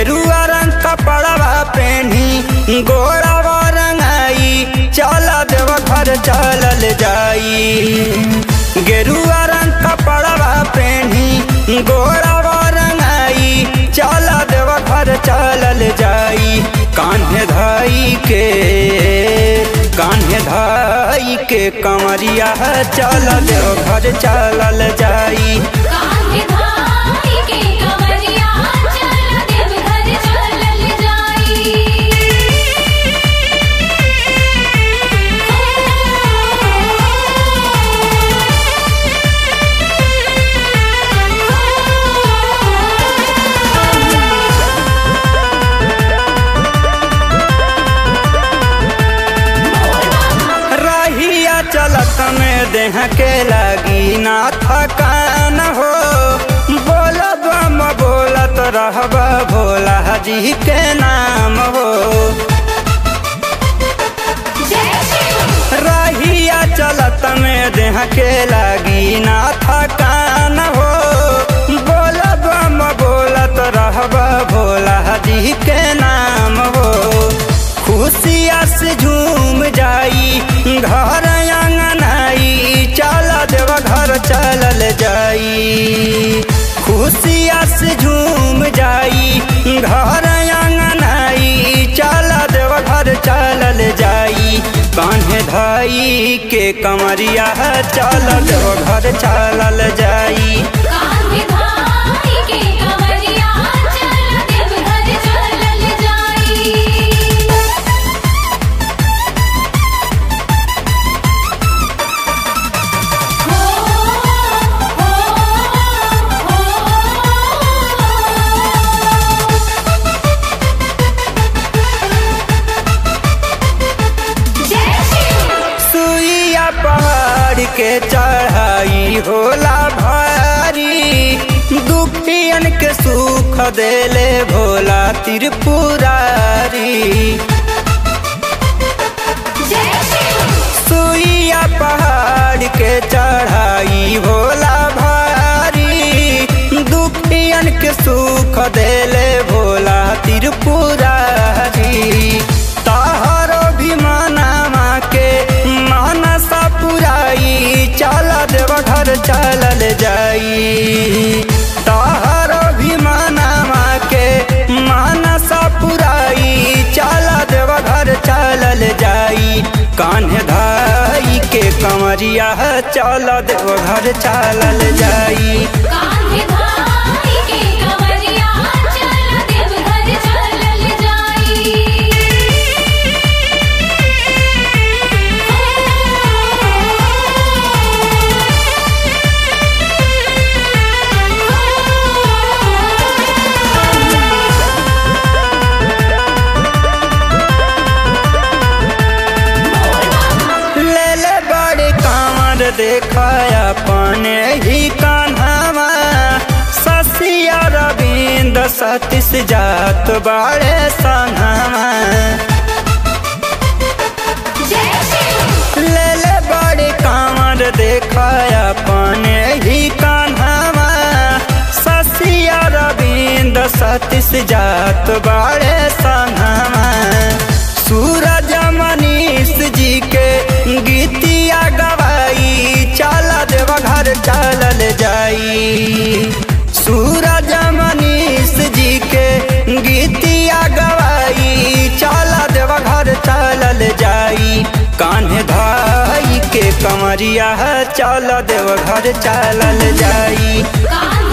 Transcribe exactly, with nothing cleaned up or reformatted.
गेरुआ रंग कपड़वा पेनी गोड़वा रंगाई चल देव घर चलल जाई। गेरुआ रंग कपड़वा पेनी गोड़वा रंगाई चल देव घर चलल जाई। कान्हे धाई के कान्हे धाई के कंवरिया चल देव घर चलल जाई। कान्हे धाई के कंवरिया चल देव घर चलल जाई। रहिया चलत में देह के लगी ना थकान हो। बोलब हम बोलत रहब भोला जी के नाम हो। रहिया चलत में देह के लगी ना थकान हो। बोलब हम बोलत रहब भोला जी के नाम हो। खुशिया से झूम जाई घर आंगनाई चल देव घर चलल जाई। खुशिया से झूम जाई घर आंगनाई चल देव घर चलल जाई। कान्हे धाई के कंवरिया चल देव घर चलल जाई। कान्हे धाई के कंवरिया चल देव घर चलल जाई। सुइया पहाड़ के चढ़ाई होला भारी। दुखियन के सुख देले भोला त्रिपुरारी। सुइया पहाड़ के चढ़ाई होला भारी। दुखियन के सुख देले भोला त्रिपुरारी। ताहरो भी मनामा के मानसा पुराई चल देव घर चलल जाई। ताहरो भी मनामा के मानसा पुराई चल देव घर चलल जाई। कान्हे धाई के कंवरिया चल देव घर चलल जाई। कान्हे धाई के कंवरिया चल देव घर चलल जाई। ले ले बड़े कांवर देखाया अपने ही कान्हावा। ससिया रविंद सतीश जात बड़े संघावा। ले ले बड़े कांवर देखाया अपने ही कान्हावा। ससिया रविंद सतीश जात बड़े संघावा। सूरज मनीष जी के गीतिया गवाई चल देव घर चलल जाई। सूरज मनीष जी के गीतिया गवाई चल देव घर चलल जाई। कान्हे धाई के कंवरिया चल देव घर चलल जाई।